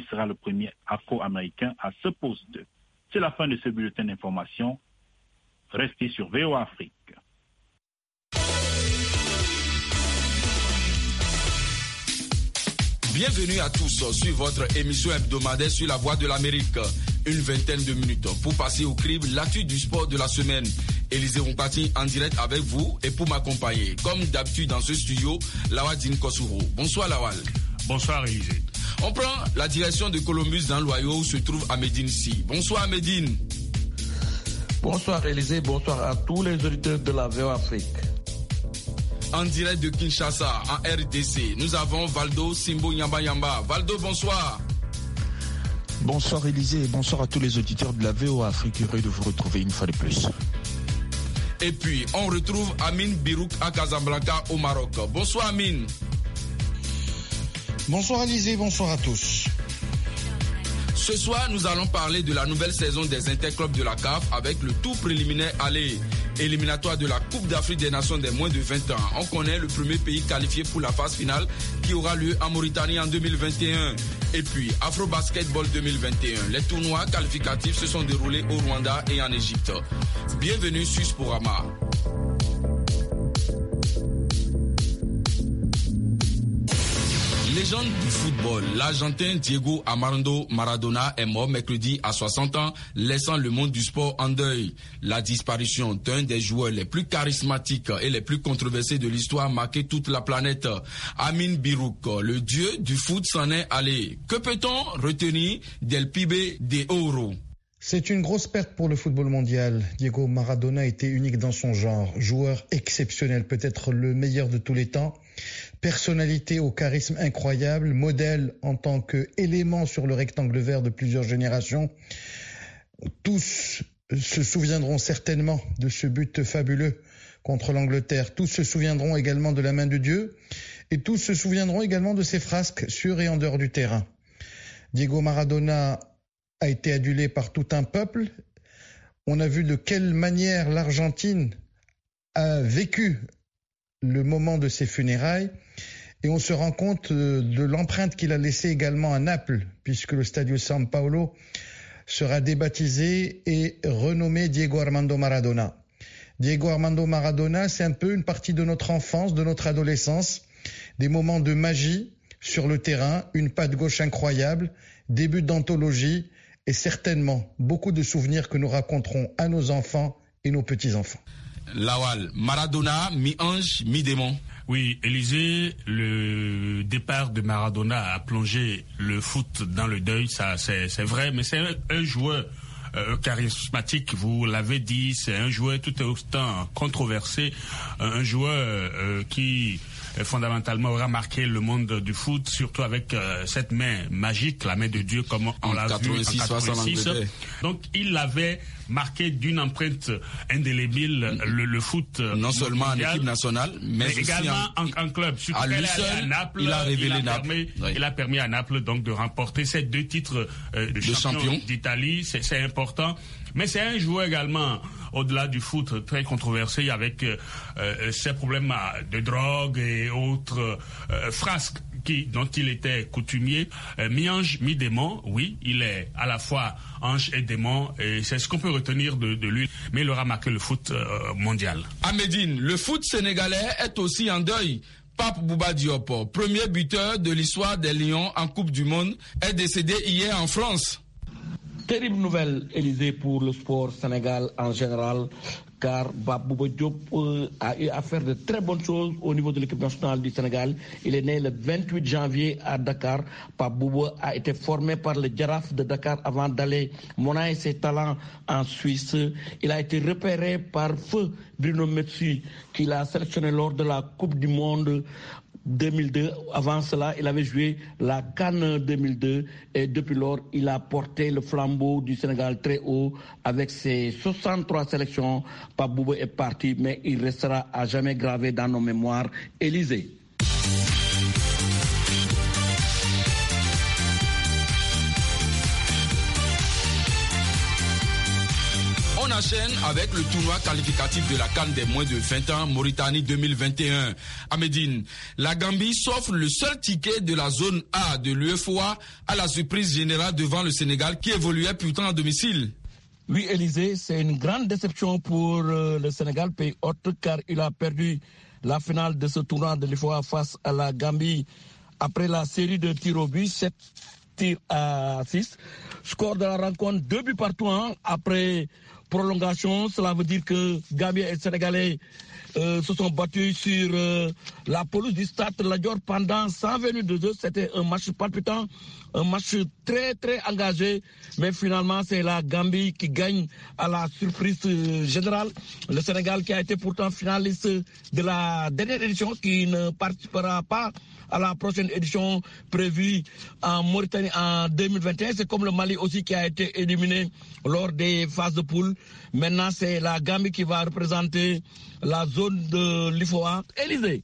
sera le premier Afro-Américain à ce poste. C'est la fin de ce bulletin d'information. Restez sur VOA Afrique. Bienvenue à tous sur votre émission hebdomadaire sur la Voix de l'Amérique. Une vingtaine de minutes pour passer au crible l'actu du sport de la semaine. Élisée Rompati en direct avec vous et pour m'accompagner, comme d'habitude dans ce studio, Lawal Dinkosuro. Bonsoir Lawal. Bonsoir Élisée. On prend la direction de Columbus dans l'Ohio où se trouve Ahmedine Si. Bonsoir Ahmedine. Bonsoir Élisée, bonsoir à tous les auditeurs de la VOA Afrique. En direct de Kinshasa, en RDC, nous avons Valdo Simbo Nyamba Nyamba. Valdo, bonsoir. Bonsoir Élisée et bonsoir à tous les auditeurs de la VOA Afrique. Heureux de vous retrouver une fois de plus. Et puis, on retrouve Amine Birouk à Casablanca au Maroc. Bonsoir Amine. Bonsoir Élisée, bonsoir à tous. Ce soir, nous allons parler de la nouvelle saison des interclubs de la CAF avec le tout préliminaire aller éliminatoire de la Coupe d'Afrique des Nations des moins de 20 ans. On connaît le premier pays qualifié pour la phase finale qui aura lieu en Mauritanie en 2021. Et puis, Afro Basketball 2021. Les tournois qualificatifs se sont déroulés au Rwanda et en Égypte. Bienvenue sur Sporama. Légende du football, l'Argentin Diego Armando Maradona est mort mercredi à 60 ans, laissant le monde du sport en deuil. La disparition d'un des joueurs les plus charismatiques et les plus controversés de l'histoire a marqué toute la planète. Amine Birouk, le dieu du foot, s'en est allé. Que peut-on retenir del Pibe de Oro? C'est une grosse perte pour le football mondial. Diego Maradona était unique dans son genre, joueur exceptionnel, peut-être le meilleur de tous les temps. Personnalité au charisme incroyable, modèle en tant qu'élément sur le rectangle vert de plusieurs générations. Tous se souviendront certainement de ce but fabuleux contre l'Angleterre. Tous se souviendront également de la main de Dieu et tous se souviendront également de ses frasques sur et en dehors du terrain. Diego Maradona a été adulé par tout un peuple. On a vu de quelle manière l'Argentine a vécu le moment de ses funérailles et on se rend compte de l'empreinte qu'il a laissée également à Naples, puisque le Stadio San Paolo sera débaptisé et renommé Diego Armando Maradona. Diego Armando Maradona, c'est un peu une partie de notre enfance, de notre adolescence, des moments de magie sur le terrain, une patte gauche incroyable, des buts d'anthologie et certainement beaucoup de souvenirs que nous raconterons à nos enfants et nos petits-enfants. Lawal, Maradona, mi-ange, mi-démon. Oui, Élisée, le départ de Maradona a plongé le foot dans le deuil, ça c'est vrai, mais c'est un joueur charismatique, vous l'avez dit, c'est un joueur tout autant controversé, un joueur qui fondamentalement aura marqué le monde du foot, surtout avec cette main magique, la main de Dieu, comme on l'a vu en 86. Donc il avait marqué d'une empreinte indélébile le foot non seulement mondial, en équipe nationale, mais également en club. Surtout à lui seul, à Naples, il a révélé Naples. Il a permis à Naples donc de remporter ces 2 titres de champion d'Italie. C'est important. Mais c'est un joueur également, au-delà du foot, très controversé avec ses problèmes de drogue et autres frasques dont il était coutumier. Mi-ange, mi-démon, oui, il est à la fois ange et démon, et c'est ce qu'on peut retenir de lui, mais il aura marqué le foot mondial. Ahmedine, le foot sénégalais est aussi en deuil. Pape Bouba Diop, premier buteur de l'histoire des Lions en Coupe du Monde, est décédé hier en France. Terrible nouvelle, Élisée, pour le sport sénégal en général, car Pape Bouba Diop a eu à faire de très bonnes choses au niveau de l'équipe nationale du Sénégal. Il est né le 28 janvier à Dakar. Pape Bouba a été formé par le Jaraaf de Dakar avant d'aller monnayer ses talents en Suisse. Il a été repéré par feu Bruno Metsu, qui l'a sélectionné lors de la Coupe du Monde 2002. Avant cela, il avait joué la CAN 2002 et depuis lors, il a porté le flambeau du Sénégal très haut avec ses 63 sélections. Pape Bouba est parti, mais il restera à jamais gravé dans nos mémoires. Élisée. On enchaîne avec le tournoi qualificatif de la CAN des moins de 20 ans, Mauritanie 2021. À Médine, la Gambie s'offre le seul ticket de la zone A de l'UEFOA à la surprise générale devant le Sénégal qui évoluait pourtant à domicile. Oui, Élysée, c'est une grande déception pour le Sénégal, pays hôte, car il a perdu la finale de ce tournoi de l'UEFOA face à la Gambie après la série de tirs au but, 7 tirs à 6. Score de la rencontre, 2 buts partout après prolongation. Cela veut dire que Gambie et Sénégalais se sont battus sur la pelouse du stade Lat Dior pendant 120 minutes de jeu. C'était un match palpitant, un match très très engagé, mais finalement c'est la Gambie qui gagne à la surprise générale. Le Sénégal qui a été pourtant finaliste de la dernière édition, qui ne participera pas à la prochaine édition prévue en Mauritanie en 2021. C'est comme le Mali aussi qui a été éliminé lors des phases de poule. Maintenant, c'est la Gambie qui va représenter la zone de l'UEFOA. Élysée.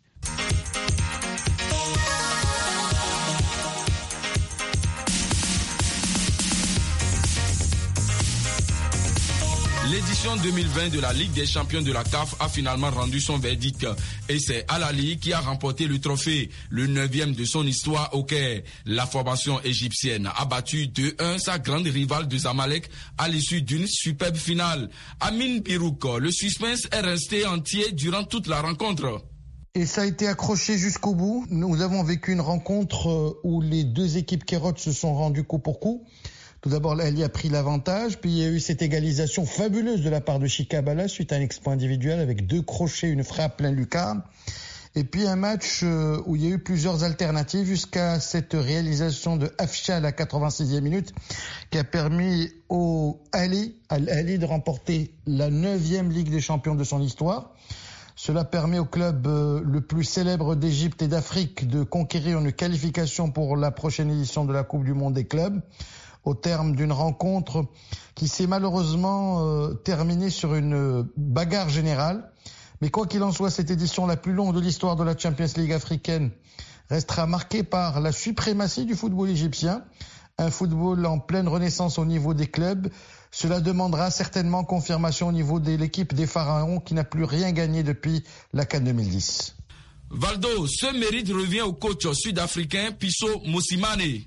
L'édition 2020 de la Ligue des champions de la CAF a finalement rendu son verdict et c'est Al Ahly qui a remporté le trophée, le 9e de son histoire au Caire. La formation égyptienne a battu 2-1 sa grande rivale de Zamalek à l'issue d'une superbe finale. Amine Birouk, le suspense est resté entier durant toute la rencontre. Et ça a été accroché jusqu'au bout. Nous avons vécu une rencontre où les deux équipes Kérotes se sont rendues coup pour coup. Tout d'abord, Al Ahly a pris l'avantage, puis il y a eu cette égalisation fabuleuse de la part de Chika Balla suite à un exploit individuel avec 2 crochets, une frappe plein lucarne. Et puis un match où il y a eu plusieurs alternatives jusqu'à cette réalisation de Afcha à la 86e minute qui a permis au Al Ahly de remporter la 9e Ligue des champions de son histoire. Cela permet au club le plus célèbre d'Égypte et d'Afrique de conquérir une qualification pour la prochaine édition de la Coupe du Monde des clubs, au terme d'une rencontre qui s'est malheureusement terminée sur une bagarre générale. Mais quoi qu'il en soit, cette édition la plus longue de l'histoire de la Champions League africaine restera marquée par la suprématie du football égyptien, un football en pleine renaissance au niveau des clubs. Cela demandera certainement confirmation au niveau de l'équipe des Pharaons qui n'a plus rien gagné depuis la CAN 2010. Valdo, ce mérite revient au coach sud-africain Pitso Mosimane.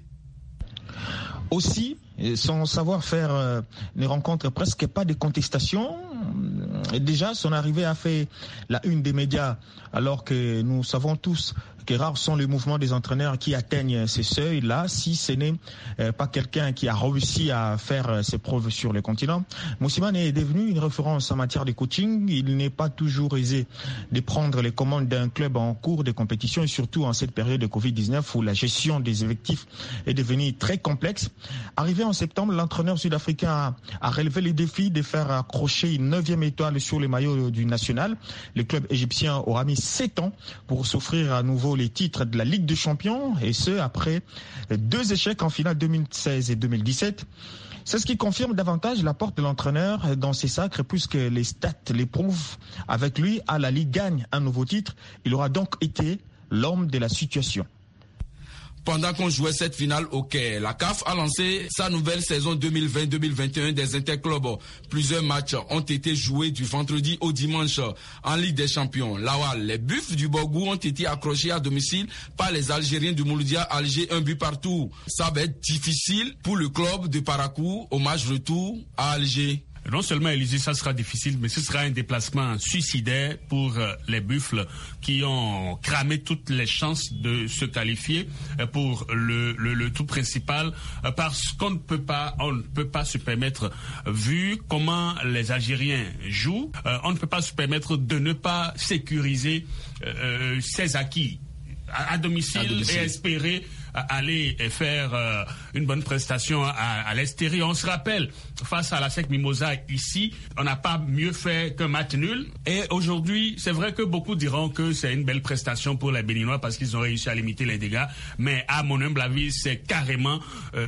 Aussi, son savoir-faire ne rencontre presque pas de contestation. Déjà, son arrivée a fait la une des médias, alors que nous savons tous que rares sont les mouvements des entraîneurs qui atteignent ces seuils-là, si ce n'est pas quelqu'un qui a réussi à faire ses preuves sur le continent. Mosimane est devenu une référence en matière de coaching. Il n'est pas toujours aisé de prendre les commandes d'un club en cours de compétition, et surtout en cette période de Covid-19 où la gestion des effectifs est devenue très complexe. Arrivé en septembre, l'entraîneur sud-africain a relevé le défi de faire accrocher une 9e étoile sur les maillots du national. Le club égyptien aura mis 7 ans pour s'offrir à nouveau les titres de la Ligue des champions, et ce après 2 échecs en finale 2016 et 2017. C'est ce qui confirme davantage l'apport de l'entraîneur dans ses sacres, puisque les stats les prouvent. Avec lui, Al Ahly gagne un nouveau titre. Il aura donc été l'homme de la situation. Pendant qu'on jouait cette finale au Caire, la CAF a lancé sa nouvelle saison 2020-2021 des interclubs. Plusieurs matchs ont été joués du vendredi au dimanche en Ligue des Champions. Lawal, les Buffs du Borgou ont été accrochés à domicile par les Algériens du Mouloudia Alger, 1 but partout. Ça va être difficile pour le club de Parakou au match retour à Alger. Non seulement, Élysée, ça sera difficile, mais ce sera un déplacement suicidaire pour les Buffles qui ont cramé toutes les chances de se qualifier pour le tour principal, parce qu'on ne peut pas se permettre, vu comment les Algériens jouent, on ne peut pas se permettre de ne pas sécuriser ses acquis à domicile et espérer aller faire une bonne prestation à l'extérieur. On se rappelle, face à la SEC Mimosa ici, on n'a pas mieux fait qu'un match nul. Et aujourd'hui, c'est vrai que beaucoup diront que c'est une belle prestation pour les Béninois parce qu'ils ont réussi à limiter les dégâts. Mais à mon humble avis, c'est carrément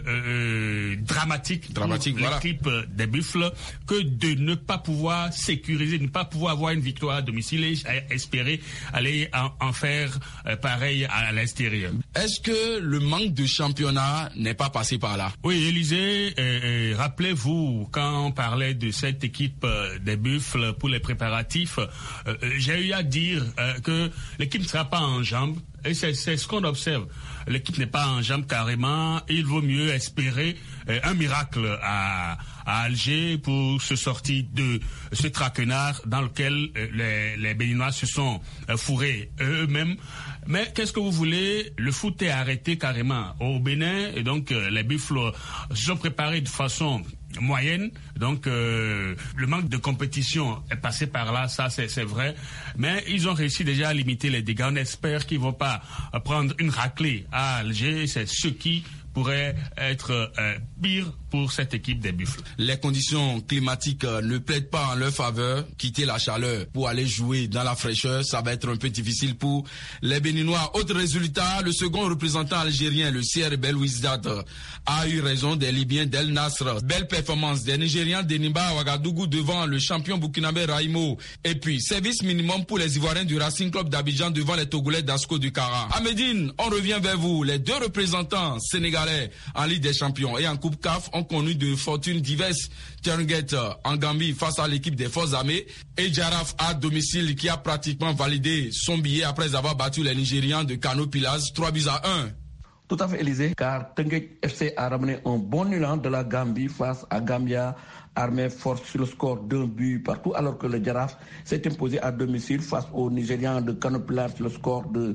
dramatique pour l'équipe des Buffles que de ne pas pouvoir sécuriser, de ne pas pouvoir avoir une victoire à domicile et espérer aller en faire pareil à l'extérieur. Est-ce que le le manque de championnat n'est pas passé par là. Oui, Élisée, rappelez-vous, quand on parlait de cette équipe des Buffles pour les préparatifs, j'ai eu à dire que l'équipe ne sera pas en jambes. Et c'est ce qu'on observe. L'équipe n'est pas en jambes carrément. Il vaut mieux espérer un miracle à Alger pour se sortir de ce traquenard dans lequel les Béninois se sont fourrés eux-mêmes. Mais qu'est-ce que vous voulez? Le foot est arrêté carrément au Bénin, et donc les Buffles se sont préparés de façon moyenne, donc le manque de compétition est passé par là, ça c'est vrai, mais ils ont réussi déjà à limiter les dégâts. On espère qu'ils vont pas prendre une raclée à Alger, c'est ce qui pourrait être pire pour cette équipe des Buffles. Les conditions climatiques ne plaident pas en leur faveur. Quitter la chaleur pour aller jouer dans la fraîcheur, ça va être un peu difficile pour les Béninois. Autre résultat, le second représentant algérien, le CR Belouizdad, a eu raison des Libyens d'El Nasr. Belle performance des Nigérians d'Enimba Ouagadougou devant le champion burkinabé Raimo. Et puis, service minimum pour les Ivoiriens du Racing Club d'Abidjan devant les Togolais d'Asco du Kara. À Médine, on revient vers vous. Les deux représentants sénégalais en Ligue des Champions et en Coupe CAF ont connu de fortunes diverses. Ternguet en Gambie face à l'équipe des Forces armées et Jaraf à domicile qui a pratiquement validé son billet après avoir battu les Nigérians de Kano Pillars 3-1. Tout à fait, Élysée, car Tenguet FC a ramené un bon nul de la Gambie face à Gambia. Armée force sur le score d'un but partout, alors que le Jaraf s'est imposé à domicile face aux Nigérians de Kano Pillars sur le score de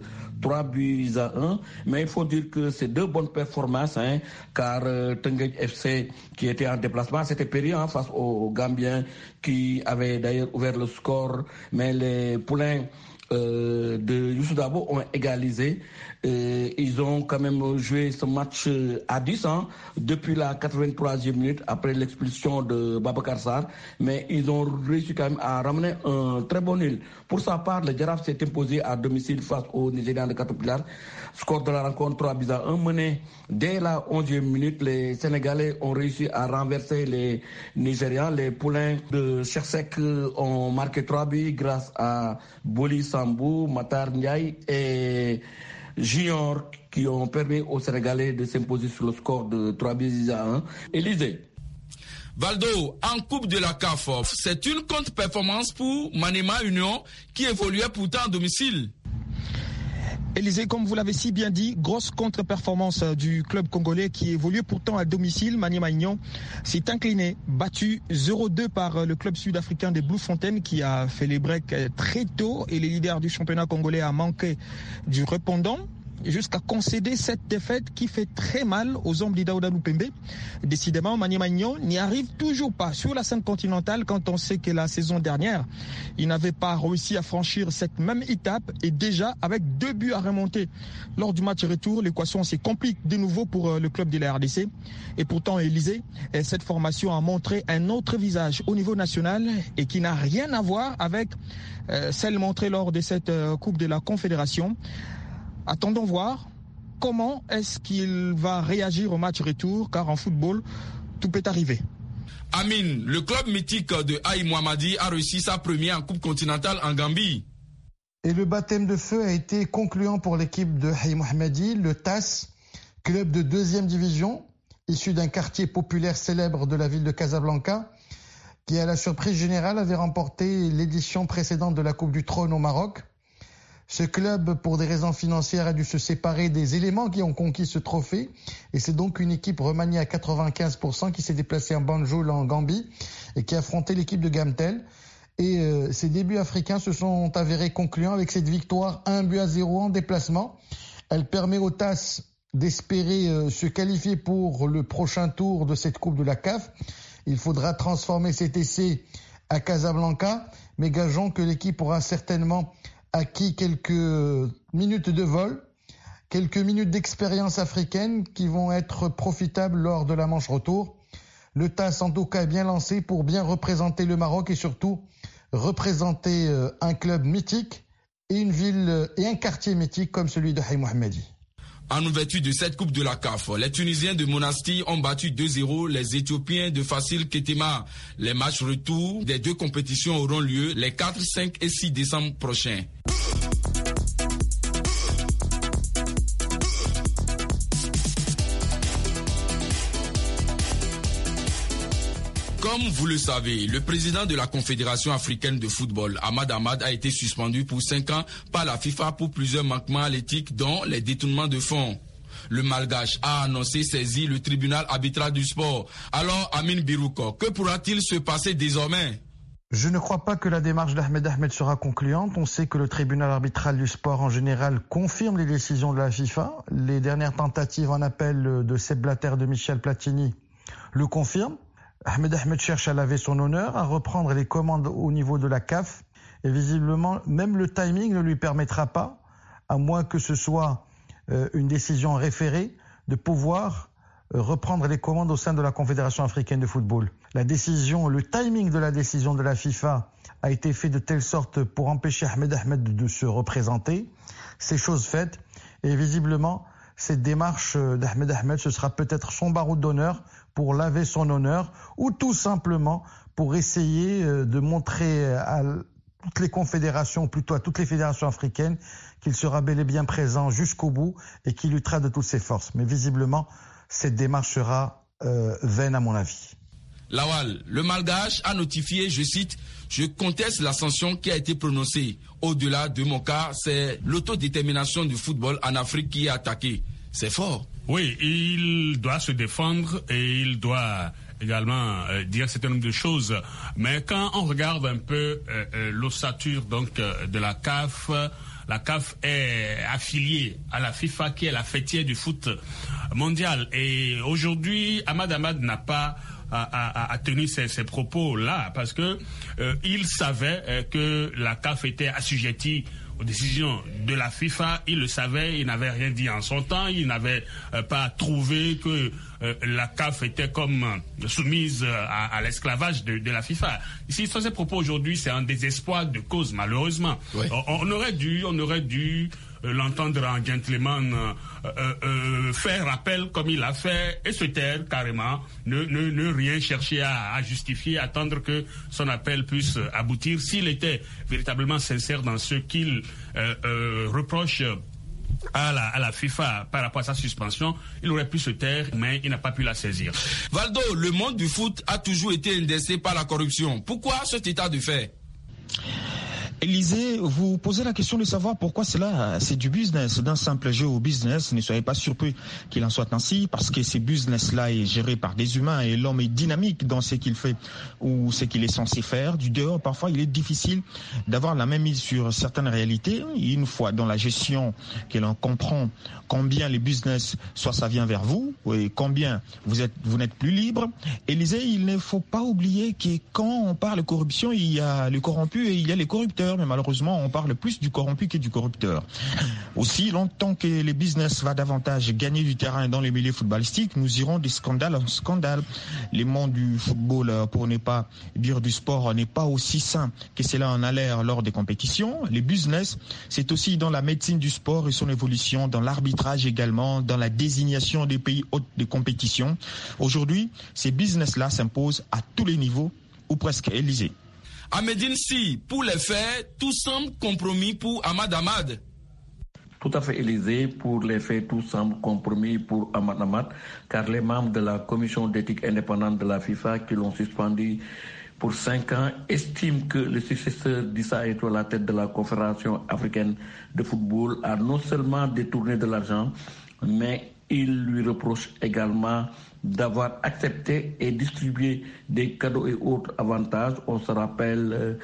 3-1. Mais il faut dire que c'est deux bonnes performances, car Tenguet FC, qui était en déplacement, s'était péri face aux Gambiens qui avaient d'ailleurs ouvert le score, mais les poulains de Youssou Dabo ont égalisé. Ils ont quand même joué ce match à 10 depuis la 83e minute après l'expulsion de Babacar Sarr, mais ils ont réussi quand même à ramener un très bon nul. Pour sa part, le Jaraf s'est imposé à domicile face aux Nigérians de Caterpillar. Score de la rencontre 3-1 mené dès la 11e minute. Les Sénégalais ont réussi à renverser les Nigérians. Les poulains de Chersek ont marqué 3 buts grâce à Boli Sambou, Matar Ndiaye et Junior qui ont permis aux Sénégalais de s'imposer sur le score de 3-1. Élysée. Valdo, en Coupe de la CAF, c'est une contre-performance pour Maniema Union qui évoluait pourtant à domicile. Élysée, comme vous l'avez si bien dit, grosse contre-performance du club congolais qui évoluait pourtant à domicile. Maniema Union s'est incliné, battu 0-2 par le club sud-africain des Bloemfontein qui a fait les breaks très tôt et les leaders du championnat congolais a manqué du répondant jusqu'à concéder cette défaite qui fait très mal aux hommes d'Idaouda Lupembe. Décidément, Maniema Union n'y arrive toujours pas sur la scène continentale quand on sait que la saison dernière, il n'avait pas réussi à franchir cette même étape et déjà avec 2 buts à remonter. Lors du match retour, l'équation se complique de nouveau pour le club de la RDC. Et pourtant, Élysée, cette formation a montré un autre visage au niveau national et qui n'a rien à voir avec celle montrée lors de cette Coupe de la Confédération. Attendons voir comment est-ce qu'il va réagir au match retour, car en football, tout peut arriver. Amine, le club mythique de Haï Mohamadi a réussi sa première en Coupe continentale en Gambie. Et le baptême de feu a été concluant pour l'équipe de Haï Mohamadi, le TAS, club de 2e division, issu d'un quartier populaire célèbre de la ville de Casablanca, qui à la surprise générale avait remporté l'édition précédente de la Coupe du Trône au Maroc. Ce club, pour des raisons financières, a dû se séparer des éléments qui ont conquis ce trophée. Et c'est donc une équipe remaniée à 95% qui s'est déplacée en Banjul en Gambie et qui a affronté l'équipe de Gamtel. Et ces débuts africains se sont avérés concluants avec cette victoire 1-0 en déplacement. Elle permet au TAS d'espérer se qualifier pour le prochain tour de cette Coupe de la CAF. Il faudra transformer cet essai à Casablanca, mais gageons que l'équipe aura certainement acquis quelques minutes de vol, quelques minutes d'expérience africaine qui vont être profitables lors de la manche retour. Le TAS en tout cas est bien lancé pour bien représenter le Maroc et surtout représenter un club mythique et une ville et un quartier mythique comme celui de Haï Mohamadi. En ouverture de cette Coupe de la CAF, les Tunisiens de Monastir ont battu 2-0 les Éthiopiens de Facile Ketema. Les matchs retour des deux compétitions auront lieu les 4, 5 et 6 décembre prochains. Comme vous le savez, le président de la Confédération africaine de football, Ahmad Ahmad, a été suspendu pour 5 ans par la FIFA pour plusieurs manquements à l'éthique, dont les détournements de fonds. Le Malgache a annoncé saisir le tribunal arbitral du sport. Alors, Amin Birouko, que pourra-t-il se passer désormais ? Je ne crois pas que la démarche d'Ahmed Ahmed sera concluante. On sait que le tribunal arbitral du sport en général confirme les décisions de la FIFA. Les dernières tentatives en appel de Sepp Blatter et de Michel Platini le confirment. Ahmed Ahmed cherche à laver son honneur, à reprendre les commandes au niveau de la CAF. Et visiblement, même le timing ne lui permettra pas, à moins que ce soit une décision référée, de pouvoir reprendre les commandes au sein de la Confédération africaine de football. Le timing de la décision de la FIFA a été fait de telle sorte pour empêcher Ahmed Ahmed de se représenter. C'est chose faite. Et visiblement, cette démarche d'Ahmed Ahmed, ce sera peut-être son barreau d'honneur pour laver son honneur, ou tout simplement pour essayer de montrer à toutes les confédérations, plutôt à toutes les fédérations africaines, qu'il sera bel et bien présent jusqu'au bout et qu'il luttera de toutes ses forces. Mais visiblement, cette démarche sera vaine à mon avis. Lawal, le Malgache a notifié, je cite, « Je conteste la sanction qui a été prononcée. Au-delà de mon cas, c'est l'autodétermination du football en Afrique qui est attaquée. » C'est fort. Oui, il doit se défendre et il doit également dire un certain nombre de choses. Mais quand on regarde un peu l'ossature donc de la CAF est affiliée à la FIFA, qui est la fêtière du foot mondial. Et aujourd'hui, Ahmad Ahmad n'a pas à tenir ces propos-là, parce que il savait que la CAF était assujettie aux décisions de la FIFA. Il le savait, il n'avait rien dit en son temps, il n'avait pas trouvé que la CAF était comme soumise à l'esclavage de la FIFA. Ici, sur ces propos aujourd'hui, c'est un désespoir de cause, malheureusement. Oui. On aurait dû l'entendre en gentleman faire appel comme il a fait et se taire carrément, ne rien chercher à justifier, attendre que son appel puisse aboutir. S'il était véritablement sincère dans ce qu'il reproche à la FIFA par rapport à sa suspension, il aurait pu se taire, mais il n'a pas pu la saisir. Valdo, le monde du foot a toujours été indexé par la corruption. Pourquoi cet état de fait ? Élysée, vous posez la question de savoir pourquoi cela, c'est du business, d'un simple jeu au business. Ne soyez pas surpris qu'il en soit ainsi, parce que ce business-là est géré par des humains et l'homme est dynamique dans ce qu'il fait ou ce qu'il est censé faire. Du dehors, parfois, il est difficile d'avoir la même mise sur certaines réalités. Une fois dans la gestion que l'on comprend combien les business, soit ça vient vers vous, et combien vous n'êtes plus libre. Élysée, il ne faut pas oublier que quand on parle de corruption, il y a les corrompus et il y a les corrupteurs. Mais malheureusement, on parle plus du corrompu que du corrupteur. Aussi longtemps que les business va davantage gagner du terrain dans les milieux footballistiques, nous irons de scandale en scandale. Le monde du football, pour ne pas dire du sport, n'est pas aussi sain que cela en a l'air lors des compétitions. Les business, c'est aussi dans la médecine du sport et son évolution, dans l'arbitrage également, dans la désignation des pays hôtes de compétition. Aujourd'hui, ces business-là s'imposent à tous les niveaux, ou presque. Élysée. Ahmedine Si, pour les faits, tout semble compromis pour Ahmad Ahmad. Tout à fait, Élysée. Pour les faits, tout semble compromis pour Ahmad Ahmad, car les membres de la commission d'éthique indépendante de la FIFA qui l'ont suspendu pour 5 ans estiment que le successeur d'Issa Hayatou à la tête de la Confédération africaine de football a non seulement détourné de l'argent, mais il lui reproche également d'avoir accepté et distribué des cadeaux et autres avantages. On se rappelle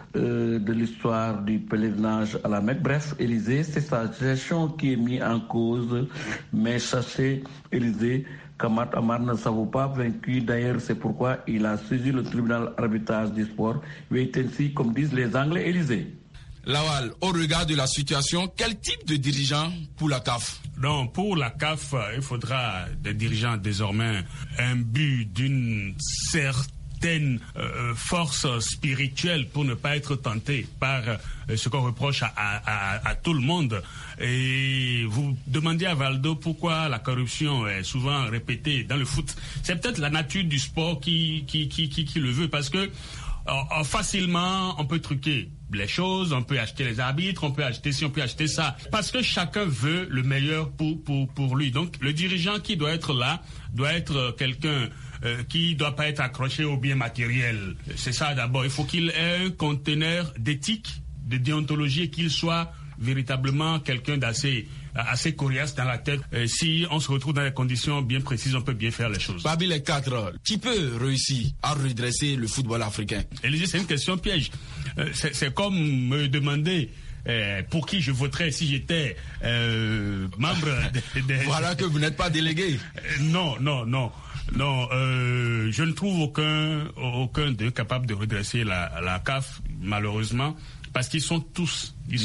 de l'histoire du pèlerinage à la Mecque. Bref, Élysée, c'est sa gestion qui est mise en cause. Mais sachez, Élysée, qu'Ahmad Ahmad ne s'avoue pas vaincu. D'ailleurs, c'est pourquoi il a saisi le tribunal arbitrage du sport. Wait and see, comme disent les Anglais. Élysée. Lawal, au regard de la situation, quel type de dirigeant pour la CAF? Non, pour la CAF, il faudra des dirigeants désormais imbus d'une certaine force spirituelle pour ne pas être tenté par ce qu'on reproche à tout le monde. Et vous demandiez à Valdo pourquoi la corruption est souvent répétée dans le foot. C'est peut-être la nature du sport qui le veut, parce que facilement on peut truquer les choses, on peut acheter les arbitres, on peut acheter ci, on peut acheter ça, parce que chacun veut le meilleur pour lui. Donc le dirigeant qui doit être là doit être quelqu'un qui ne doit pas être accroché aux biens matériels. C'est ça d'abord. Il faut qu'il ait un conteneur d'éthique, de déontologie, et qu'il soit véritablement quelqu'un d'assez coriace dans la tête. Si on se retrouve dans des conditions bien précises, on peut bien faire les choses. Parmi les quatre, qui peut réussir à redresser le football africain? Élisée, c'est une question piège. C'est comme me demander pour qui je voterais si j'étais membre Voilà que vous n'êtes pas délégué. Non, je ne trouve aucun d'eux capable de redresser la CAF, malheureusement, parce qu'ils sont tous du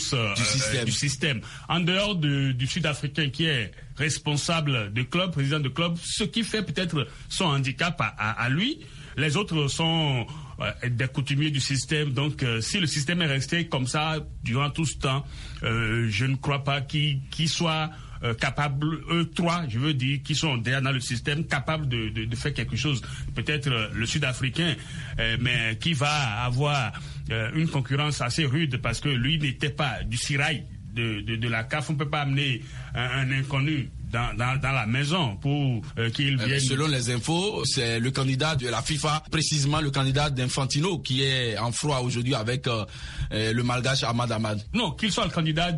système. En dehors du Sud-Africain qui est responsable de club, président de club, ce qui fait peut-être son handicap à lui, les autres sont des coutumiers du système. Donc, si le système est resté comme ça durant tout ce temps, je ne crois pas qu'ils soient capables, eux trois, je veux dire, qui sont déjà dans le système, capables de faire quelque chose. Peut-être le Sud-Africain, mais qui va avoir une concurrence assez rude parce que lui n'était pas du Sirail de la CAF. On ne peut pas amener un inconnu dans la maison pour qu'il vienne. Selon les infos, c'est le candidat de la FIFA, précisément le candidat d'Infantino, qui est en froid aujourd'hui avec le malgache Ahmad Ahmad. Non, qu'il soit le candidat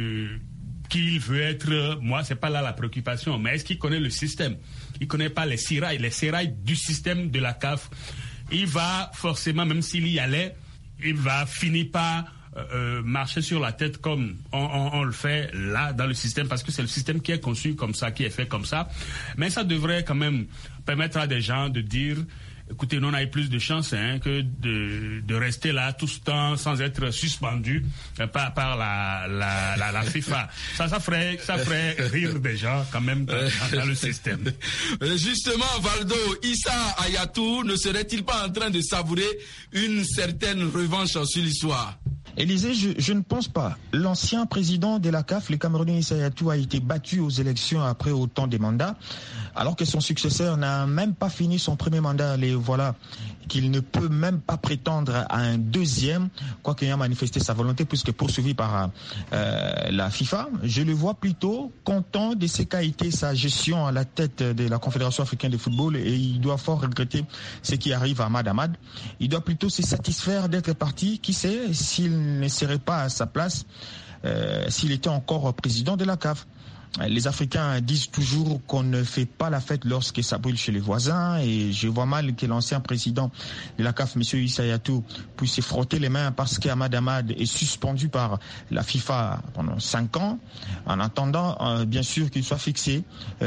qu'il veut être, moi, c'est pas là la préoccupation. Mais est-ce qu'il connaît le système? Il connaît pas les sérails du système de la CAF. Il va forcément, même s'il y allait, il va finir par marcher sur la tête comme on le fait là dans le système, parce que c'est le système qui est conçu comme ça, qui est fait comme ça. Mais ça devrait quand même permettre à des gens de dire: écoutez, nous on a eu plus de chance que de rester là tout ce temps sans être suspendu par la FIFA. Ça ferait rire des gens quand même dans le système. Justement, Valdo, Issa Hayatou ne serait-il pas en train de savourer une certaine revanche sur l'histoire? Élisée, je ne pense pas. L'ancien président de la CAF, le Camerounais Issa Hayatou, a été battu aux élections après autant de mandats, alors que son successeur n'a même pas fini son premier mandat. Et voilà qu'il ne peut même pas prétendre à un deuxième, quoiqu'il ait manifesté sa volonté, puisque poursuivi par la FIFA. Je le vois plutôt content de ce qu'a été sa gestion à la tête de la Confédération africaine de football, et il doit fort regretter ce qui arrive à Ahmad Ahmad. Il doit plutôt se satisfaire d'être parti. Qui sait s'il ne serait pas à sa place s'il était encore président de la CAF. Les Africains disent toujours qu'on ne fait pas la fête lorsque ça brûle chez les voisins, et je vois mal que l'ancien président de la CAF, M. Issa Hayatou, puisse se frotter les mains parce qu'Ahmad Ahmad est suspendu par la FIFA pendant 5 ans, en attendant bien sûr qu'il soit fixé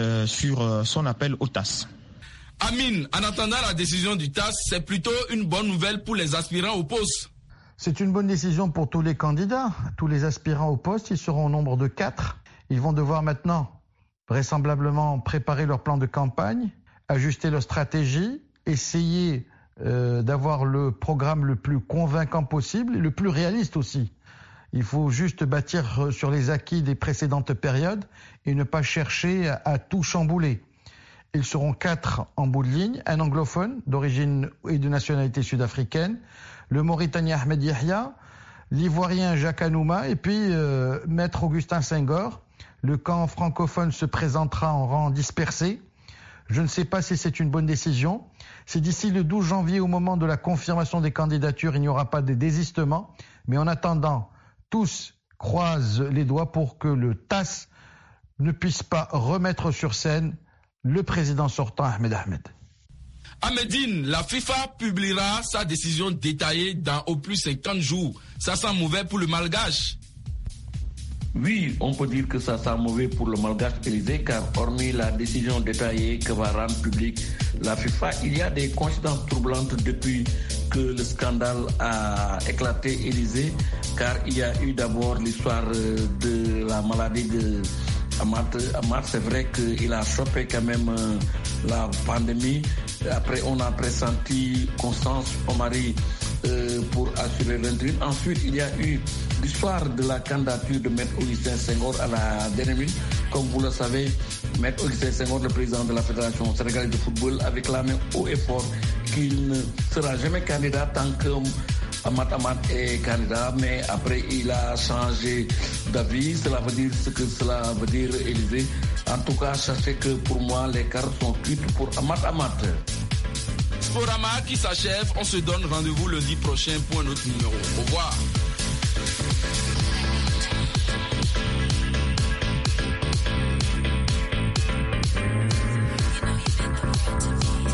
sur son appel au TAS. Amine, en attendant la décision du TAS, c'est plutôt une bonne nouvelle pour les aspirants au poste. C'est une bonne décision pour tous les candidats. Tous les aspirants au poste, ils seront au nombre de 4. Ils vont devoir maintenant, vraisemblablement, préparer leur plan de campagne, ajuster leur stratégie, essayer d'avoir le programme le plus convaincant possible et le plus réaliste aussi. Il faut juste bâtir sur les acquis des précédentes périodes et ne pas chercher à tout chambouler. Ils seront 4 en bout de ligne, un anglophone d'origine et de nationalité sud-africaine, le Mauritanien Ahmed Yahya, l'Ivoirien Jacques Anouma et puis Maître Augustin Senghor. Le camp francophone se présentera en rang dispersé. Je ne sais pas si c'est une bonne décision. Si d'ici le 12 janvier, au moment de la confirmation des candidatures, il n'y aura pas de désistement. Mais en attendant, tous croisent les doigts pour que le TAS ne puisse pas remettre sur scène le président sortant Ahmed Ahmed. Ahmedine, la FIFA publiera sa décision détaillée dans au plus 50 jours. Ça sent mauvais pour le malgache. Oui, on peut dire que ça sent mauvais pour le malgache Élysée, car hormis la décision détaillée que va rendre publique la FIFA, il y a des coïncidences troublantes depuis que le scandale a éclaté Élysée, car il y a eu d'abord l'histoire de la maladie de Ahmad, c'est vrai qu'il a chopé quand même la pandémie. Après, on a pressenti Constance Omari pour assurer l'intérim. Ensuite, il y a eu l'histoire de la candidature de Maître Augustin Senghor à la dernière minute. Comme vous le savez, Maître Augustin Senghor, le président de la Fédération sénégalaise de football, a réclamé haut et fort qu'il ne sera jamais candidat tant que Amat est candidat, mais après il a changé d'avis. Cela veut dire ce que cela veut dire, Élysée. En tout cas, sachez que pour moi, les cartes sont cuites pour Amat. Sporama qui s'achève, on se donne rendez-vous lundi prochain pour un autre numéro. Au revoir.